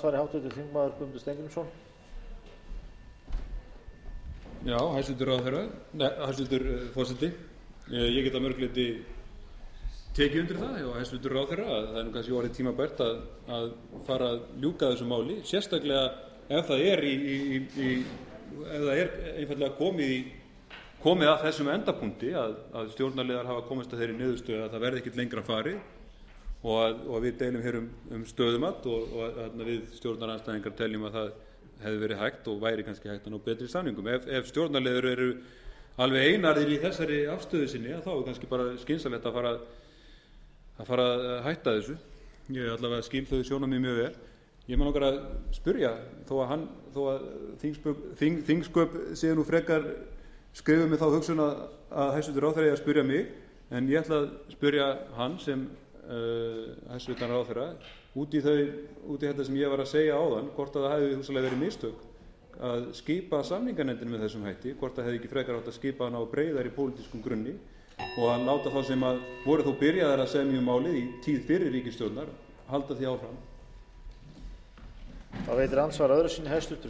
andsvari háttvirtur þingmaður Guðmundur Steingrímsson. Já, hæstvirtur forseti, ég get að mörgu leyti tekið undir það og hæstvirtur ráðherra að það kannski orðið tímabært að fara að ljúka þessu máli, sérstaklega ef það er einfaldlega komið að þessum endapunkti að stjórnarliðar hafa komist að þeirri niðurstöðu að það verði ekkert lengra farið og við deilum hér stöðumat og við stjórnarandstæðingar teljum að það hefði verið hægt og væri kannski hægt að ná betri samningum. Ef stjórnarliðar eru alveg einarðir í þessari afstöðu sinni þá er kannski bara skynsamlegt að fara að hætta þessu. Ég allavega skil þau sjónarmið mjög vel. Ég man okkar að spyrja þó að þingsköp séu nú frekar skrifuð með þá hugsun að hæstvirtur ráðherra eigi að spyrja mig, en ég ætla að spyrja hann sem hæstvirtan ráðherra út í þetta sem ég var að segja áðan, hvort að það hefði hugsanlega verið mistök að skipa samninganefndina með þessum hætti, hvort það hefði ekki frekar átt að skipa hana á breiðari pólitískum grunni og að láta þá sem að voru þó byrjaðar að semja málið í tíð fyrir ríkisstjórnar halda því áfram. Það veitir andsvar öðru sinni hæstvirtur